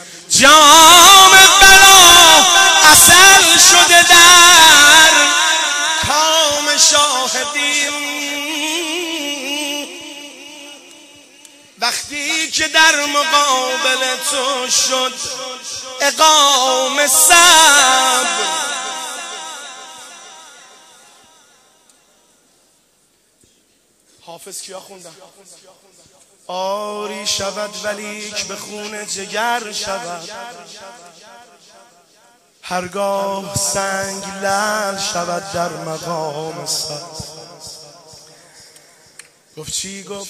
جام بلا عسل شده در کام شاهدیم. وقتی که در مقابل تو شد اقام صبر، حافظ کیا خوندن؟ آری شود ولیک به خون جگر شود، هرگاه سنگ لعل شود در مقام صبر. گفت چی گفت؟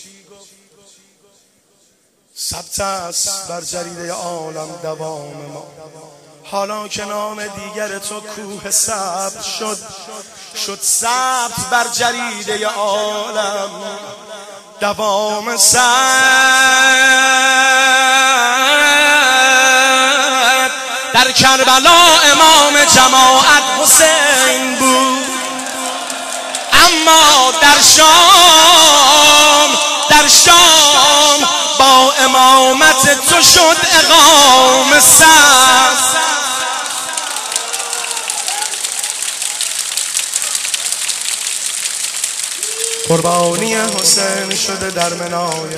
ثبت است بر جریده عالم دوام ما، حالا که نام دیگر تو کوه صبر شد ثبت بر جریده عالم دوام صبر. در کربلا امام جماعت حسین بود، اما در شام با امامت تو شد اقام صبر. قربانی حسین شده در منای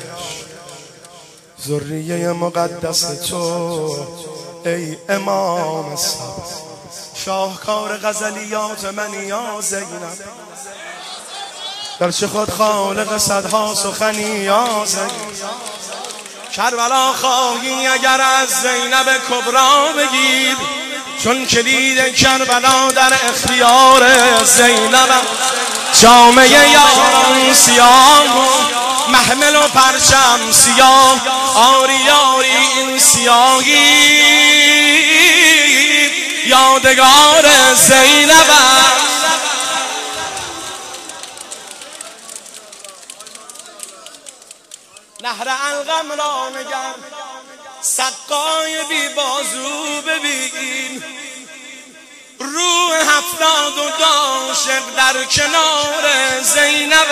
ذریه مقدس تو ای امام صبر. شاهکار غزلیات من یا زینب، گرچه خود خالق صدها سخنی یا زینب. کربلا خواهی اگر از زینب کبرا بگیر، چون کلید کربلا در اختیار زینب. جامعه یاران سیاه، محمل و پرچم سیاه، آری آری این سیاهی یادگار زینب. نهر القم را نگر، سقای بی بازو ببین، روح 72 عاشق در کنار زینب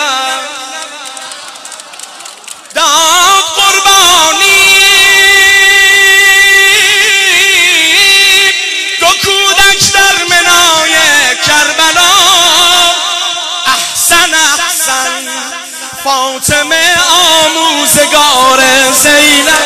داد قربانی. دو کودک در منای کربلا، احسن فاطمه آموزگار زینب.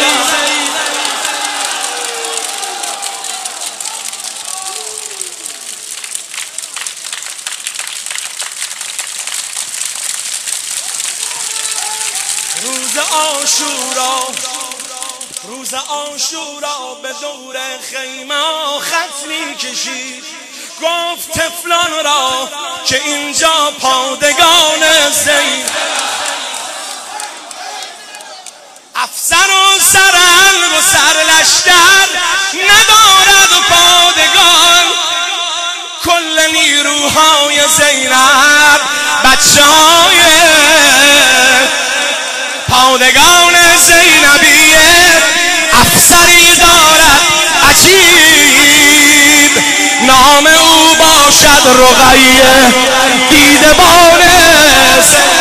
روز عاشورا به دور خیمه خط می کشید، گفت طفلان را که اینجا پادگان زینب. افسر و سرهنگ و سرلشکر ندارد پادگان، کل نیروهای زینب بچه‌های پادگان زینبیه. افسری دارد عجیب، نام او باشد رقیه دیدبان